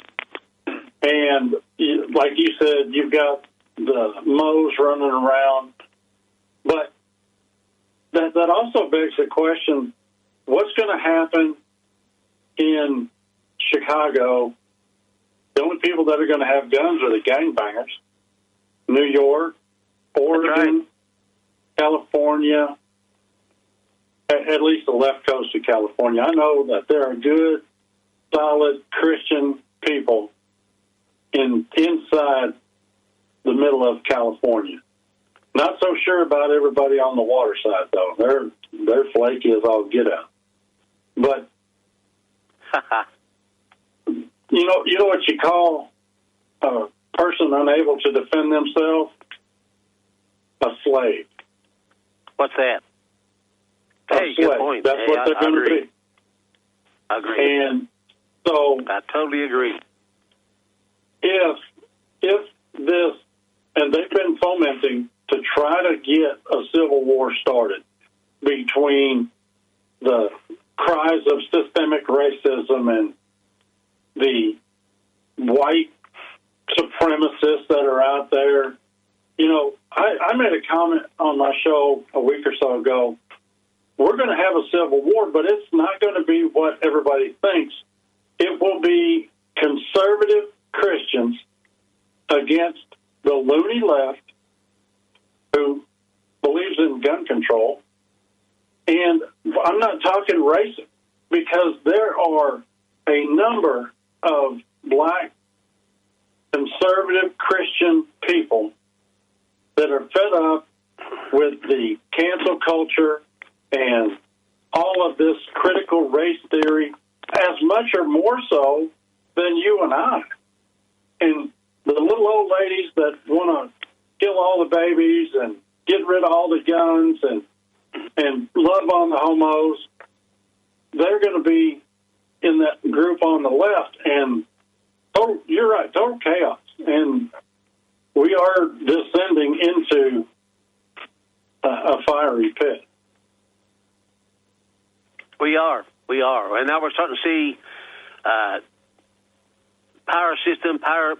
And like you said, you've got the Moes running around. But that also begs the question, what's going to happen in Chicago? The only people that are going to have guns are the gangbangers. New York, Oregon, California, at least the left coast of California. I know that there are good, solid Christian people inside the middle of California. Not so sure about everybody on the water side, though. They're flaky as all get out. But you know what you call a person unable to defend themselves? A slave. What's that? Hey, good point. That's what they're going to be. I agree. And so I totally agree. If this, and they've been fomenting to try to get a civil war started between the cries of systemic racism and the white supremacists that are out there. I made a comment on my show a week or so ago. We're going to have a civil war, but it's not going to be what everybody thinks. It will be conservative Christians against the loony left who believes in gun control. And I'm not talking racist, because there are a number of black conservative Christian people that are fed up with the cancel culture and all of this critical race theory, as much or more so than you and I. And the little old ladies that want to kill all the babies and get rid of all the guns and love on the homos, they're going to be in that group on the left. And you're right, total chaos. And we are descending into a fiery pit. We are. And now we're starting to see power system, I'm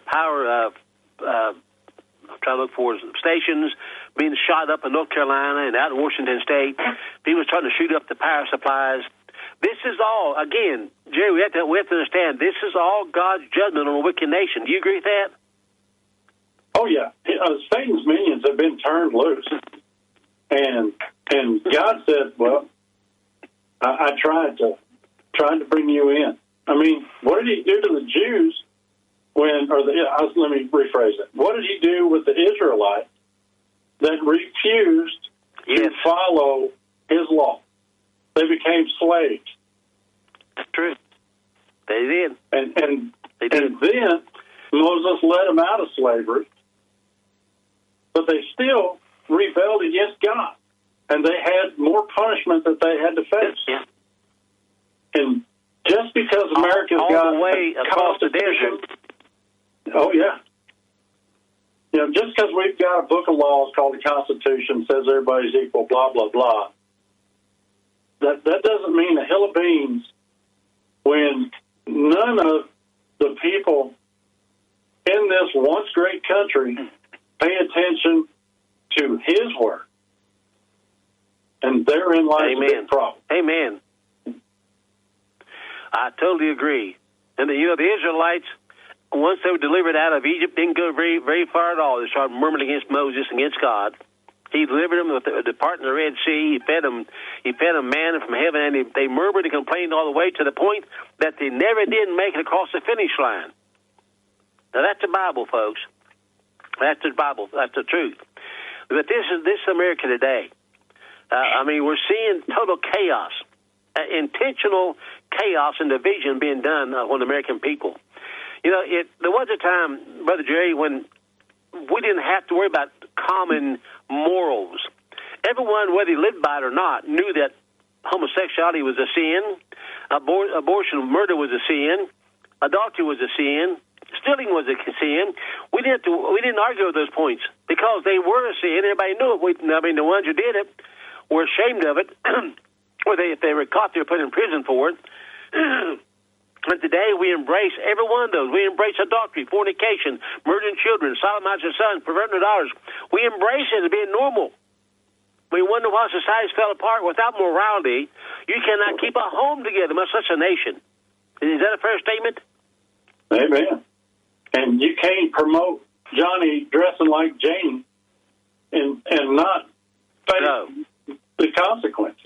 trying to look for stations being shot up in North Carolina and out in Washington State. People are starting to shoot up the power supplies. This is all, again, Jerry, we have to understand, this is all God's judgment on a wicked nation. Do you agree with that? Oh, yeah. Satan's minions have been turned loose. And God said, well, I tried to bring you in. I mean, what did he do to the Jews let me rephrase it. What did he do with the Israelites that refused to follow his law? They became slaves. That's true. They did. And then Moses led them out of slavery, but they still rebelled against God, and they had more punishment that they had to face. Yeah. And just because America's got the way across the desert. Oh, yeah. You know, just because we've got a book of laws called the Constitution, says everybody's equal, blah, blah, blah, that doesn't mean a hill of beans when none of the people in this once great country pay attention to his word. And therein lies the big problem. Amen. I totally agree. And, the Israelites, once they were delivered out of Egypt, didn't go very, very far at all. They started murmuring against Moses, against God. He delivered them with the part in the Red Sea. He fed them manna from heaven, and they murmured and complained all the way to the point that they never did make it across the finish line. Now, that's the Bible, folks. That's the Bible. That's the truth. But this is America today. We're seeing total chaos, intentional chaos and division being done on the American people. There was a time, Brother Jerry, when we didn't have to worry about common morals. Everyone, whether he lived by it or not, knew that homosexuality was a sin, abortion, murder was a sin, adultery was a sin, stealing was a sin. We didn't argue with those points because they were a sin. Everybody knew it. The ones who did it were ashamed of it, or if they were caught, they were put in prison for it. But today we embrace every one of those. We embrace adultery, fornication, murdering children, sodomizing sons, perverting their daughters. We embrace it as being normal. We wonder why societies fell apart. Without morality, you cannot keep a home together, much less a nation. Is that a fair statement? Amen. And you can't promote Johnny dressing like Jane and not face the consequences.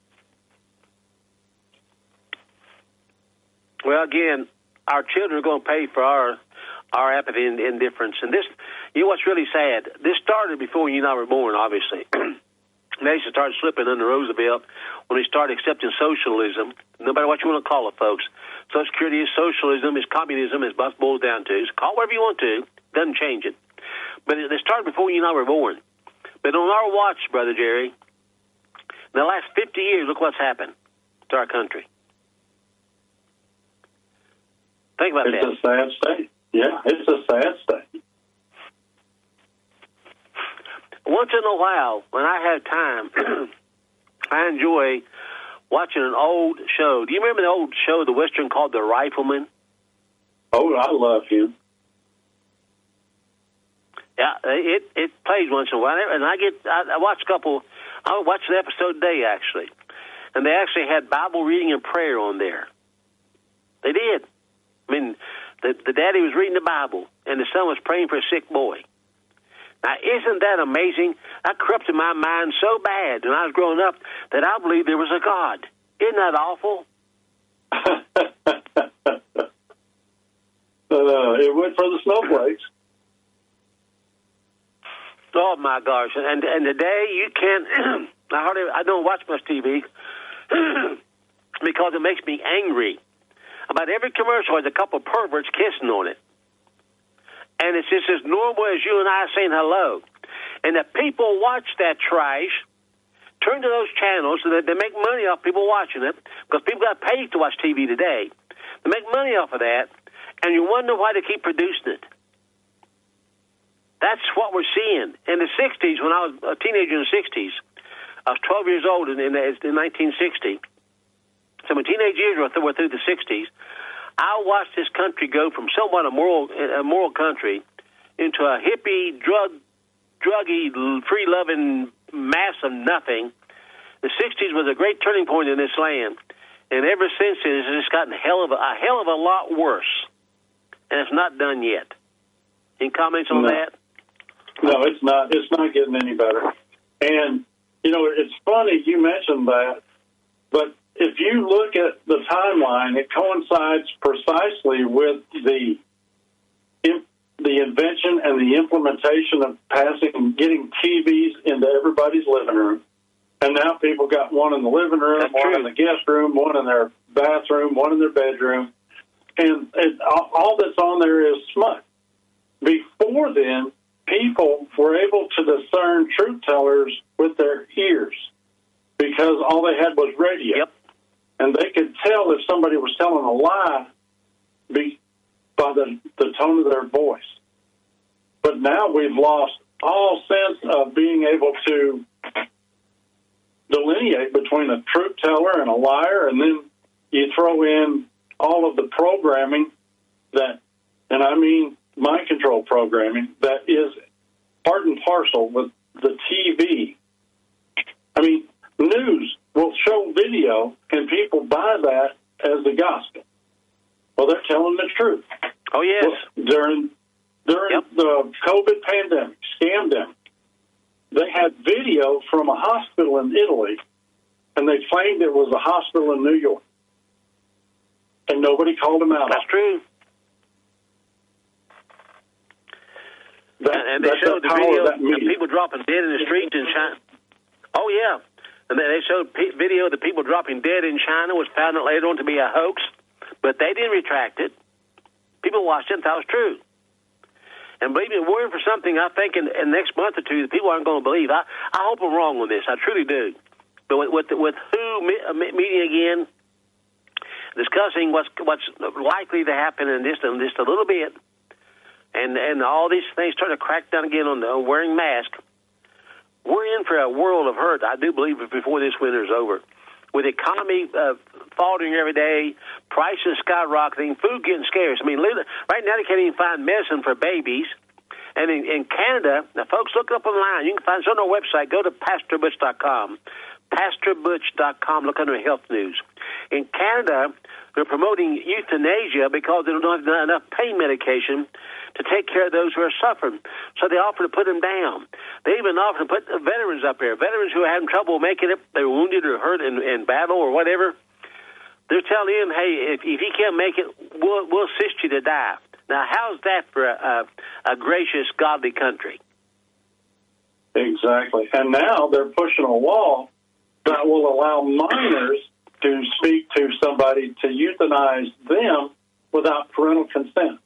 Well, again, our children are going to pay for our apathy and indifference. And this, what's really sad, this started before you and I were born, obviously. They started slipping under Roosevelt when they started accepting socialism, no matter what you want to call it, folks. Social Security is socialism, is communism, is what it boils down to. So call it whatever you want to. Doesn't change it. But they started before you and I were born. But on our watch, Brother Jerry, in the last 50 years, look what's happened to our country. Think about that. It's a sad state. Yeah, it's a sad state. Once in a while, when I have time, I enjoy watching an old show. Do you remember the old show, the Western called The Rifleman? Oh, I love him. Yeah, it plays once in a while, and I watch a couple. I watch an episode a day actually, and they actually had Bible reading and prayer on there. They did. I mean, the daddy was reading the Bible, and the son was praying for a sick boy. Now, isn't that amazing? That corrupted my mind so bad when I was growing up that I believed there was a God. Isn't that awful? It went for the snowflakes. Oh my gosh! And today you can't. I don't watch much TV because it makes me angry. About every commercial has a couple of perverts kissing on it. And it's just as normal as you and I saying hello. And if people watch that trash, turn to those channels so that they make money off people watching it, because people got paid to watch TV today. They make money off of that, and you wonder why they keep producing it. That's what we're seeing. In the 60s, when I was a teenager in the 60s, I was 12 years old in 1960. So my teenage years were through the 60s. I watched this country go from somewhat a moral country into a hippie, druggy, free-loving mass of nothing. The 60s was a great turning point in this land, and ever since it's just gotten a hell of a lot worse, and it's not done yet. Any comments on that? No, it's not. It's not getting any better. And it's funny you mentioned that, but if you look at the timeline, it coincides precisely with the the invention and the implementation of getting TVs into everybody's living room. And now people got one in the living room, one in the guest room, one in their bathroom, one in their bedroom. And all that's on there is smut. Before then, people were able to discern truth tellers with their ears because all they had was radio. Yep. And they could tell if somebody was telling a lie by the tone of their voice. But now we've lost all sense of being able to delineate between a truth teller and a liar, and then you throw in all of the programming that, and I mean mind control programming, that is part and parcel with the TV. I mean, news will show video, and people buy that as the gospel. Well, they're telling the truth. Oh, yes. Well, during the COVID pandemic, scamdemic, they had video from a hospital in Italy, and they claimed it was a hospital in New York. And nobody called them out. That's true. And they showed the video of people dropping dead in the streets in China. Oh, yeah. And they showed video of the people dropping dead in China, was found out later on to be a hoax, but they didn't retract it. People watched it and thought it was true. And believe me, we're in for something, I think, in the next month or two that people aren't going to believe. I hope I'm wrong on this. I truly do. But with who meeting again, discussing what's likely to happen in just a little bit, and all these things starting to crack down again on wearing masks, we're in for a world of hurt, I do believe, before this winter's over. With the economy faltering every day, prices skyrocketing, food getting scarce. I mean, right now they can't even find medicine for babies. And in Canada, now, folks, look it up online. You can find it on our website. Go to PastorButch.com. PastorButch.com. Look under health news. In Canada, they're promoting euthanasia because they don't have enough pain medication to take care of those who are suffering. So they offer to put them down. They even offer to put veterans up there, veterans who are having trouble making it, they were wounded or hurt in battle or whatever. They're telling him, hey, if you can't make it, we'll assist you to die. Now, how's that for a gracious, godly country? Exactly. And now they're pushing a law that will allow minors to speak to somebody to euthanize them without parental consent.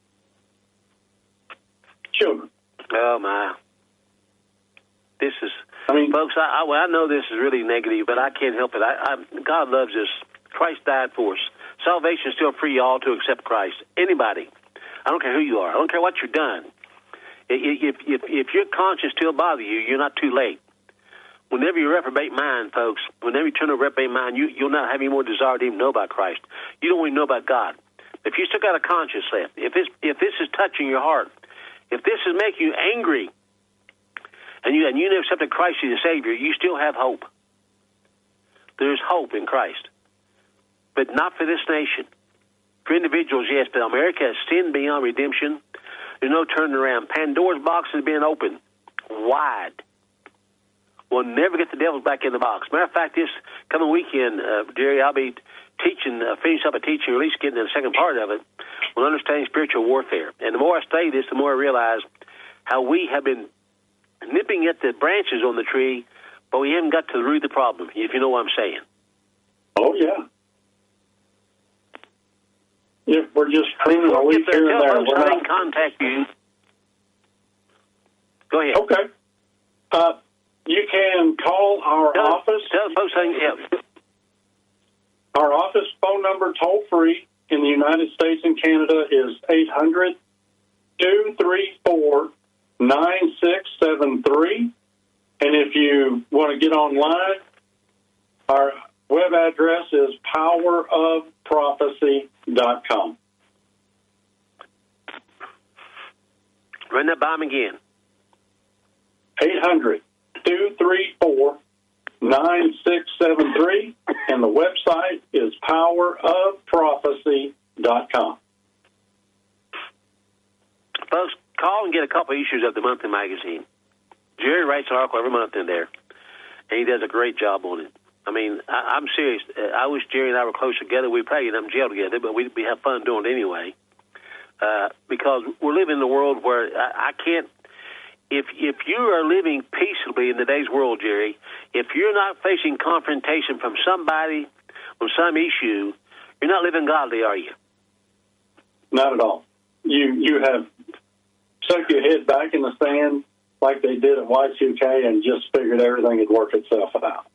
Children. Oh, my. This is, folks, I know this is really negative, but I can't help it. God loves us. Christ died for us. Salvation is still free, all to accept Christ. Anybody. I don't care who you are. I don't care what you've done. If your conscience still bothers you, you're not too late. Whenever you reprobate mind, folks, whenever you turn to reprobate mind, you'll not have any more desire to even know about Christ. You don't even know about God. If you still got a conscience left, if this is touching your heart, if this is making you angry, and you never accepted Christ as your Savior, you still have hope. There's hope in Christ. But not for this nation. For individuals, yes, but America has sinned beyond redemption. There's no turning around. Pandora's box is being opened wide. We'll never get the devil back in the box. Matter of fact, this coming weekend, Jerry, I'll be teaching, finish up a teaching, or at least getting to the second part of it, on understanding spiritual warfare. And the more I study this, the more I realize how we have been nipping at the branches on the tree, but we haven't got to the root of the problem, if you know what I'm saying. Oh, yeah. If we're just pruning a leaf here and there, we're not. I can contact you. Go ahead. Okay. You can call our office. Tell folks, yeah. Our office phone number, toll free, in the United States and Canada is 800-234-9673. And if you want to get online, our web address is powerofprophecy.com. Run that by him again. 800-234-9673, and the website is powerofprophecy.com. Folks, call and get a couple issues of the monthly magazine. Jerry writes an article every month in there, and he does a great job on it. I mean, I'm serious. I wish Jerry and I were close together. We'd probably end up in jail together, but we have fun doing it anyway. because we're living in a world where I can't. If you are living peaceably in today's world, Jerry, if you're not facing confrontation from somebody on some issue, you're not living godly, are you? Not at all. You have stuck your head back in the sand like they did at Y2K and just figured everything would work itself out.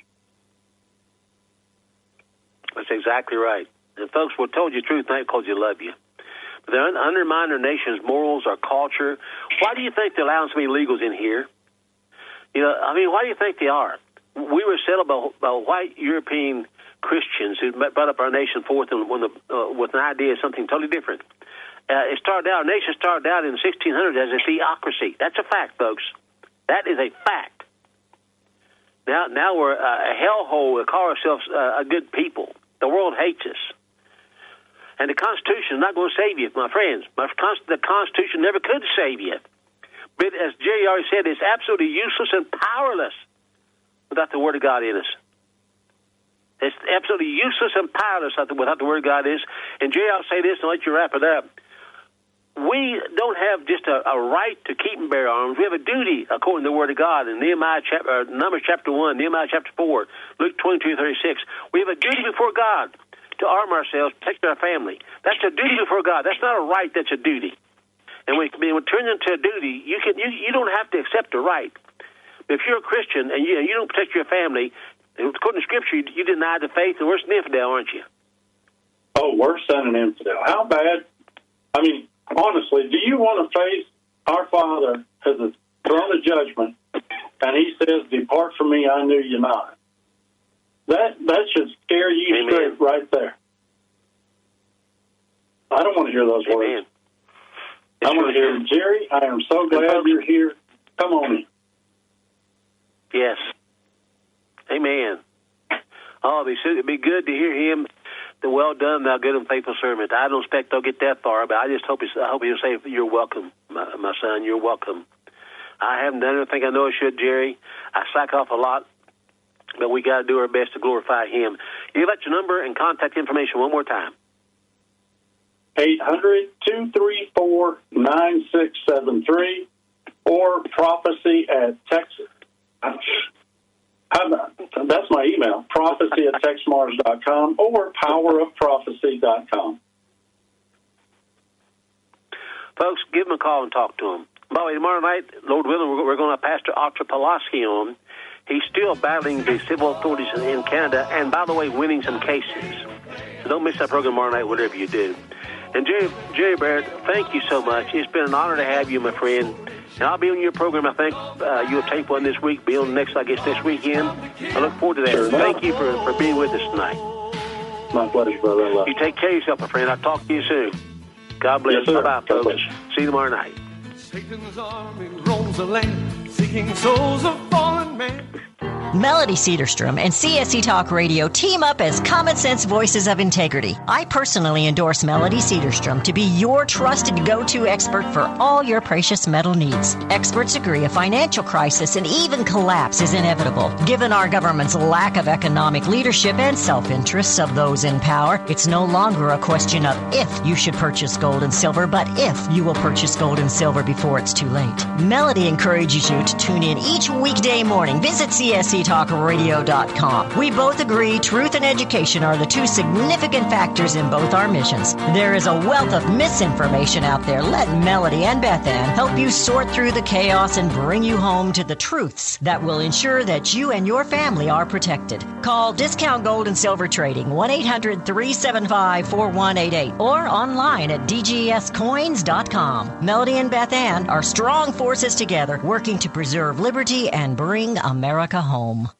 That's exactly right. And folks, we'll tell you the truth not because you love you. But they undermine our nation's morals, our culture. Why do you think they're allowing so many illegals in here? Why do you think they are? We were settled by white European Christians who brought up our nation forth with an idea of something totally different. Our nation started out in the 1600s as a theocracy. That's a fact, folks. That is a fact. Now we're a hellhole. We call ourselves a good people. The world hates us. And the Constitution is not going to save you, my friends. The Constitution never could save you. But as Jerry already said, it's absolutely useless and powerless without the Word of God in us. It's absolutely useless and powerless without the Word of God in us. And Jerry, I'll say this and let you wrap it up. We don't have just a right to keep and bear arms. We have a duty according to the Word of God in Numbers chapter 1, Nehemiah chapter 4, Luke 22:36. We have a duty before God to arm ourselves, protect our family. That's a duty before God. That's not a right. That's a duty. And when it turns into a duty, you don't have to accept a right. But if you're a Christian and you don't protect your family, according to Scripture, you deny the faith, and worse than an infidel, aren't you? Oh, worse than an infidel. How bad? I mean, honestly, do you want to face our Father as a throne of judgment, and He says, "Depart from me, I knew you not"? That should scare you Amen. straight right there. I don't want to hear those Amen. words. I want to hear, Jerry, I am so glad you're here. Come on in. Yes. Amen. Oh, it'd be good to hear him. The well done, thou good and faithful servant. I don't expect they'll get that far, but I just hope he'll say, "You're welcome, my son. You're welcome." I haven't done anything I know I should, Jerry. I slack off a lot, but we got to do our best to glorify Him. You let your number and contact information one more time. 800-234-9673 or prophecy@Texas. That's my email, prophecy@texmars.com or powerofprophecy.com. Folks, give them a call and talk to them. By the way, tomorrow night, Lord willing, we're going to have Pastor Archer Pulaski on. He's still battling the civil authorities in Canada and, by the way, winning some cases. So don't miss that program tomorrow night, whatever you do. And Jerry Barrett, thank you so much. It's been an honor to have you, my friend. And I'll be on your program. I think you'll tape one this week, be on the next, I guess, this weekend. I look forward to that. Sure. Thank you for being with us tonight. My pleasure, brother. I love you. Take care of yourself, my friend. I'll talk to you soon. God bless. Yes, bye-bye, folks. See you tomorrow night. Satan's army roams the land, seeking souls of fallen men. Melody Cedarstrom and CSC Talk Radio team up as common sense voices of integrity. I personally endorse Melody Cedarstrom to be your trusted go-to expert for all your precious metal needs. Experts agree a financial crisis and even collapse is inevitable. Given our government's lack of economic leadership and self-interests of those in power, it's no longer a question of if you should purchase gold and silver, but if you will purchase gold and silver before it's too late. Melody encourages you to tune in each weekday morning. Visit CSCTalkRadio.com. We both agree truth and education are the two significant factors in both our missions. There is a wealth of misinformation out there. Let Melody and Beth Ann help you sort through the chaos and bring you home to the truths that will ensure that you and your family are protected. Call Discount Gold and Silver Trading 1-800-375-4188 or online at dgscoins.com. Melody and Beth Ann are strong forces together working to preserve liberty and bring America home.